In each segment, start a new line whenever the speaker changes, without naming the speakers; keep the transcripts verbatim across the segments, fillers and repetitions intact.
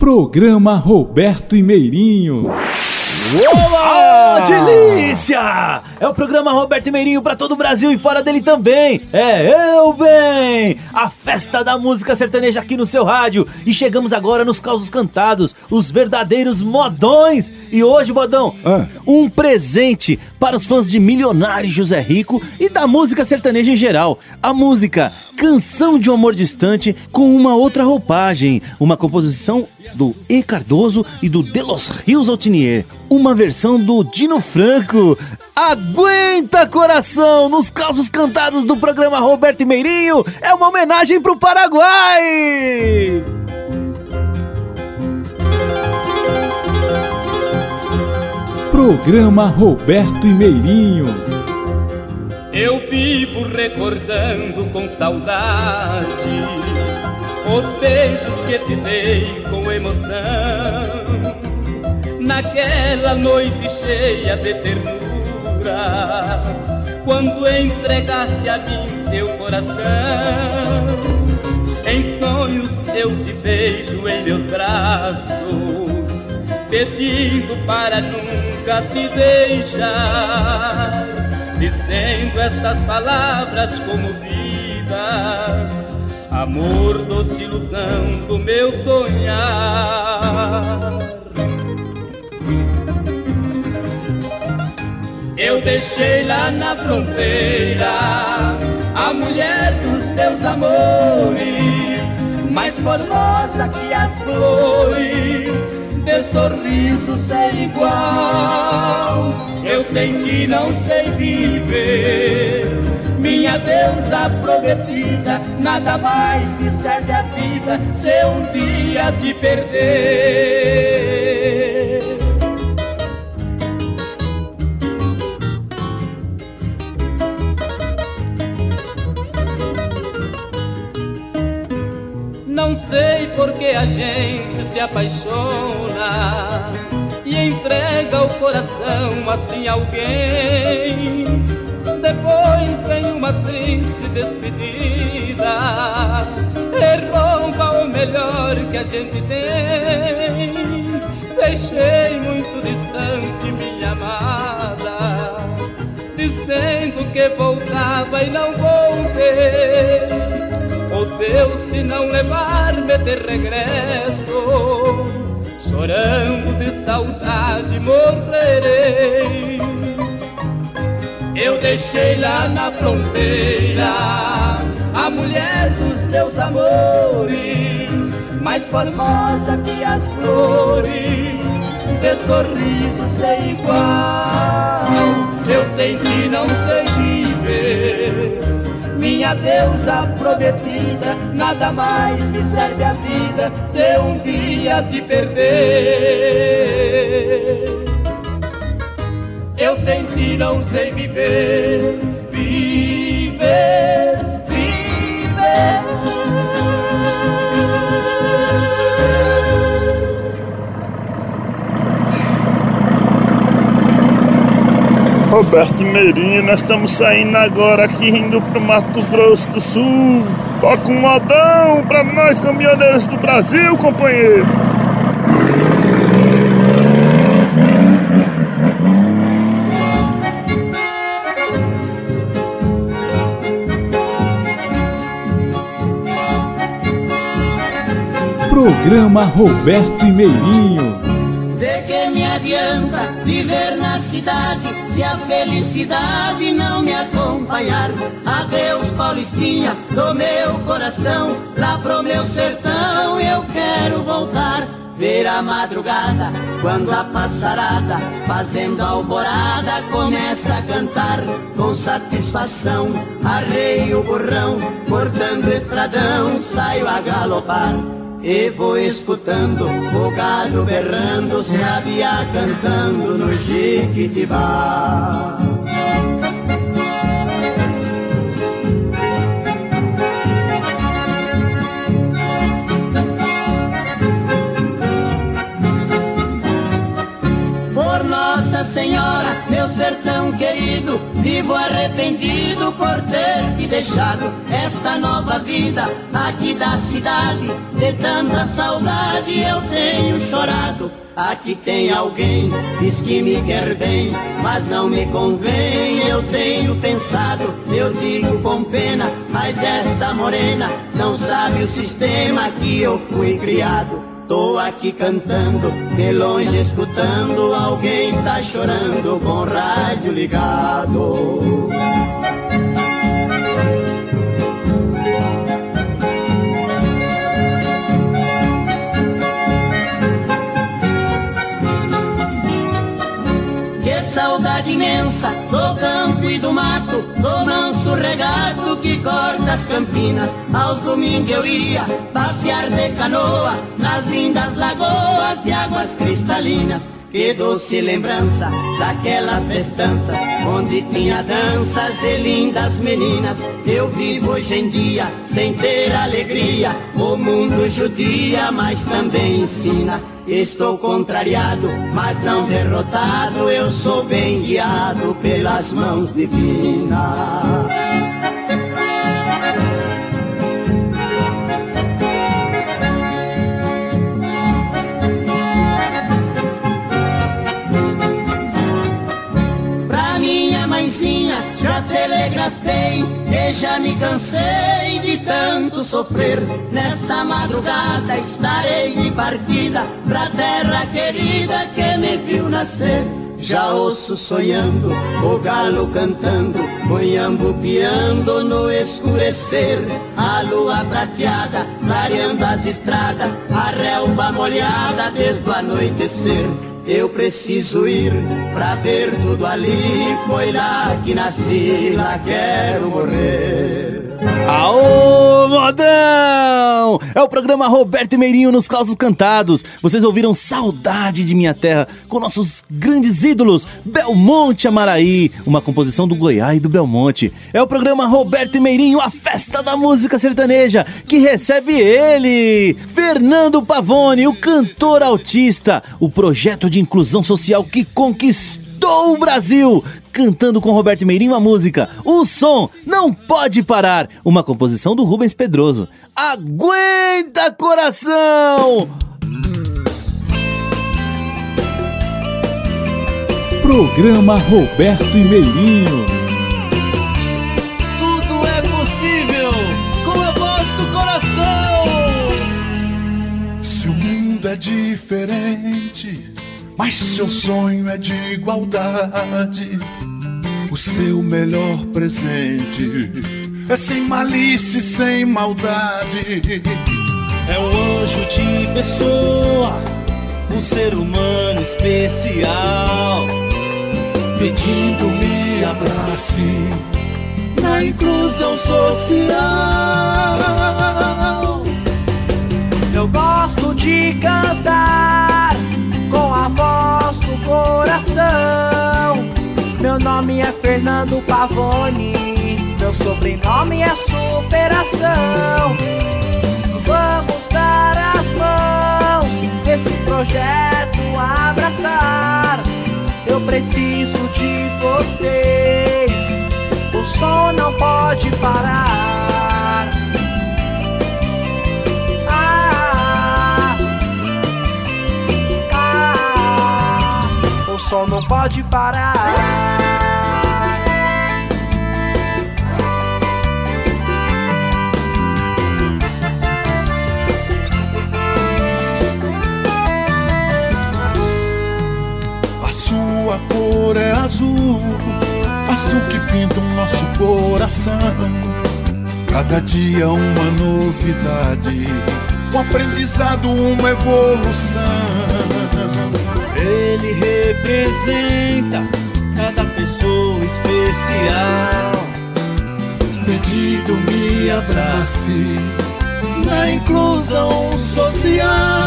Programa Roberto e Meirinho.
Olá! Oh, delícia! É o programa Roberto e Meirinho pra todo o Brasil e fora dele também. É eu, bem! A festa da música sertaneja aqui no seu rádio. E chegamos agora nos causos cantados, os verdadeiros modões. E hoje, modão, ah. um presente para os fãs de Milionário José Rico e da música sertaneja em geral. A música Canção de um Amor Distante com uma outra roupagem. Uma composição do E. Cardoso e do De Los Rios Altinier. Uma versão do Dino Franco. Aguenta, coração! Nos causos cantados do programa Roberto e Meirinho, é uma homenagem pro Paraguai!
Programa Roberto e Meirinho.
Eu vivo recordando com saudade os beijos que te dei com emoção, naquela noite cheia de ternura, quando entregaste a mim teu coração. Em sonhos eu te beijo em meus braços, pedindo para nunca te deixar, dizendo estas palavras comovidas: amor, doce ilusão do meu sonhar. Eu deixei lá na fronteira a mulher dos teus amores, mais formosa que as flores, de sorriso sem igual. Eu sem ti não sei viver, minha deusa prometida, nada mais me serve a vida se um dia te perder. Não sei por que a gente se apaixona e entrega o coração assim a alguém. Depois vem uma triste despedida e rouba o melhor que a gente tem. Deixei muito distante minha amada, dizendo que voltava e não voltei. Oh Deus, se não levar-me de regresso, chorando de saudade morrerei. Eu deixei lá na fronteira a mulher dos teus amores, mais formosa que as flores, de sorriso sem igual. Eu sem ti não sei viver, minha deusa prometida, nada mais me serve a vida se um dia te perder. Eu sem ti não sei viver, viver, viver.
Roberto e Meirinho, nós estamos saindo agora aqui indo pro Mato Grosso do Sul. Toca um modão pra nós caminhoneiros do Brasil, companheiro.
Programa Roberto e Meirinho.
De que me adianta viver na cidade se a felicidade não me acompanhar? Adeus, Paulistinha, do meu coração, lá pro meu sertão eu quero voltar. Ver a madrugada, quando a passarada, fazendo alvorada, começa a cantar com satisfação. Arreio o burrão, cortando o estradão, saio a galopar e vou escutando o gado berrando, sabiá cantando no Jequitibá. Por Nossa Senhora, meu sertão querido, vivo arrependido por ter te deixado esta nova vida aqui da cidade. De tanta saudade eu tenho chorado. Aqui tem alguém, diz que me quer bem, mas não me convém, eu tenho pensado. Eu digo com pena, mas esta morena não sabe o sistema que eu fui criado. Tô aqui cantando, de longe escutando, alguém está chorando com o rádio ligado. Saudade imensa do campo e do mato, do manso regado que corta as campinas. Aos domingos eu ia passear de canoa nas lindas lagoas de águas cristalinas. Que doce lembrança daquela festança onde tinha danças e lindas meninas. Eu vivo hoje em dia sem ter alegria, o mundo judia, mas também ensina. Estou contrariado, mas não derrotado, eu sou bem guiado pelas mãos divinas. Pra minha mãezinha já telegrafei, que já me cansei de tanto sofrer. Nesta madrugada estarei de partida pra terra querida que me viu nascer. Já ouço sonhando, o galo cantando, o piando no escurecer. A lua prateada, clareando as estradas, a relva molhada desde o anoitecer. Eu preciso ir pra ver tudo ali, foi lá que nasci, lá quero morrer.
Aô, modão! É o programa Roberto e Meirinho nos Causos Cantados. Vocês ouviram Saudade de Minha Terra com nossos grandes ídolos Belmonte Amaraí, uma composição do Goiás e do Belmonte. É o programa Roberto e Meirinho, a festa da música sertaneja, que recebe ele, Fernando Pavone, o cantor autista, o projeto de inclusão social que conquistou o Brasil, cantando com Roberto e Meirinho a música O Som Não Pode Parar, uma composição do Rubens Pedroso. Aguenta, coração!
Programa Roberto e Meirinho.
Tudo é possível com a voz do coração.
Se o mundo é diferente, mas seu sonho é de igualdade, o seu melhor presente é sem malícia e sem maldade.
É um anjo de pessoa, um ser humano especial,
pedindo me abrace na inclusão social.
Eu gosto de cantar com a voz do coração. Meu nome é Fernando Pavone, meu sobrenome é superação. Vamos dar as mãos, esse projeto abraçar. Eu preciso de vocês, o som não pode parar. Ah, ah, o som não pode parar.
Sua cor é azul, azul que pinta o nosso coração. Cada dia uma novidade, um aprendizado, uma evolução.
Ele representa cada pessoa especial,
pedindo me abrace na inclusão social.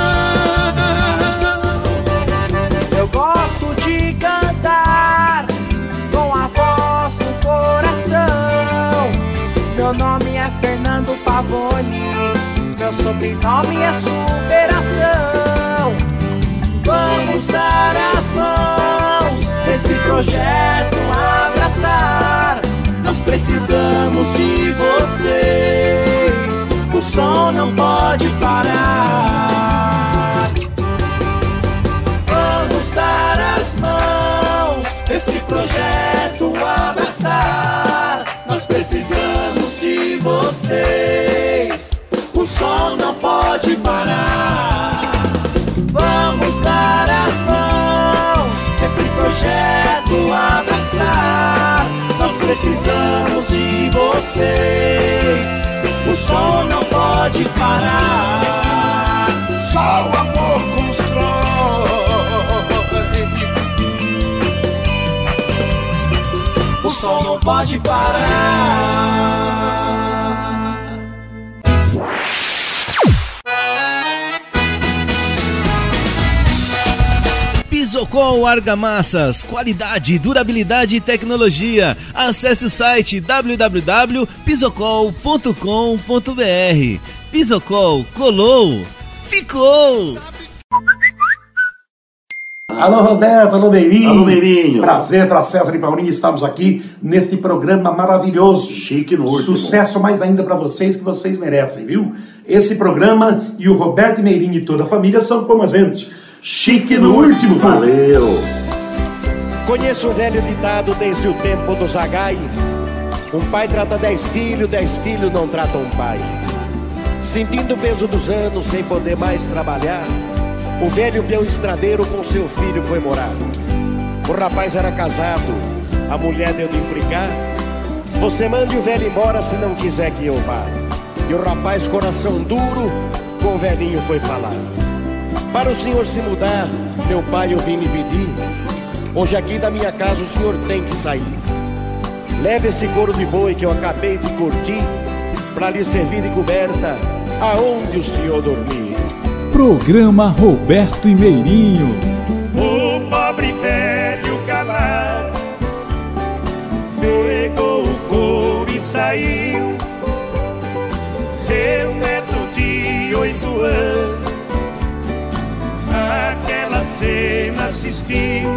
Eu gosto de cantar com a voz do coração. Meu nome é Fernando Pavone, meu sobrenome é superação. Vamos dar as mãos, esse projeto abraçar. Nós precisamos posso abraçar. Nós precisamos de vocês. O som não pode parar.
Só o amor constrói.
O som não pode parar.
Pisocol Argamassas, qualidade, durabilidade e tecnologia. Acesse o site w w w ponto pisocol ponto com ponto b r. Pisocol, colou, ficou!
Alô Roberto, alô Meirinho.
Alô Meirinho.
Prazer para César e Paulinho estarmos aqui neste programa maravilhoso.
Chique no último.
Sucesso mais ainda para vocês, que vocês merecem, viu? Esse programa e o Roberto Meirinho e toda a família são como a gente. Chique no último.
Valeu.
Conheço um velho ditado desde o tempo do Zagai. Um pai trata dez filhos, dez filhos não tratam um pai. Sentindo o peso dos anos, sem poder mais trabalhar, o velho peão estradeiro com seu filho foi morar. O rapaz era casado, a mulher deu de implicar. Você mande o velho embora se não quiser que eu vá. E o rapaz, coração duro, com o velhinho foi falar. Para o senhor se mudar, meu pai eu vim lhe pedir. Hoje aqui da minha casa o senhor tem que sair. Leve esse couro de boi que eu acabei de curtir, pra lhe servir de coberta aonde o senhor dormir.
Programa Roberto e Meirinho.
O pobre velho calado pegou o couro e saiu. Seu neto de oito anos aquela cena assistiu.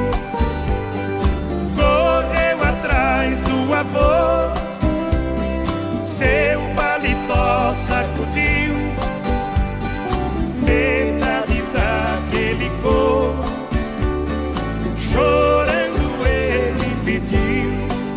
Correu atrás do avô, seu paletó sacudiu. Metade daquele corpo, chorando ele pediu.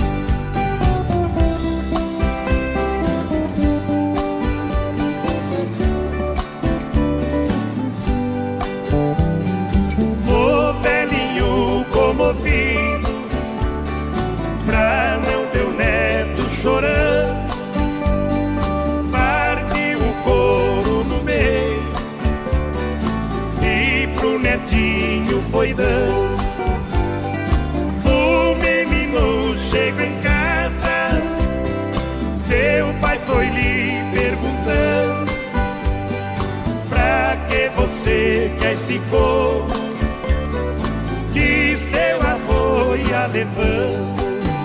O velhinho comovido, pra não ver o neto chorando, partiu o couro no meio e pro netinho foi dando. O menino chegou em casa, seu pai foi lhe perguntando: pra que você quer esse couro que seu avô ia levando?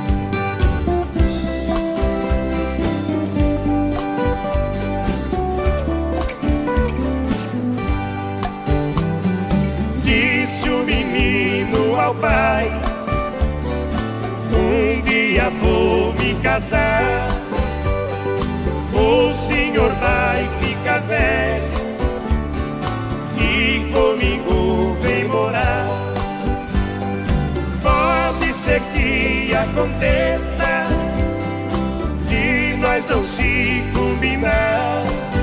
Disse o menino ao pai: um dia vou me casar, o senhor vai ficar velho e comigo vem morar. Pode ser que aconteça de nós não se combinar,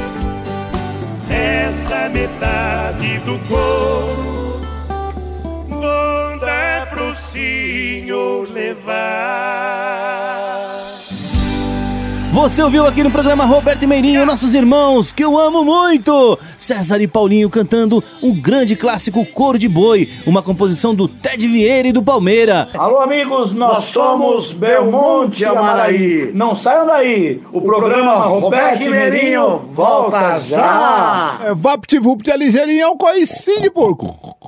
essa metade do couro vou dar pro senhor levar.
Você ouviu aqui no programa Roberto e Meirinho, nossos irmãos, que eu amo muito, César e Paulinho cantando um grande clássico, Couro de Boi, uma composição do Ted Vieira e do Palmeira.
Alô amigos, nós, nós somos Belmonte Amaraí. Não saiam daí, o, o programa, programa Roberto e Meirinho volta já.
É, Vapt-vupt é ligeirinho, é um coicinho de porco.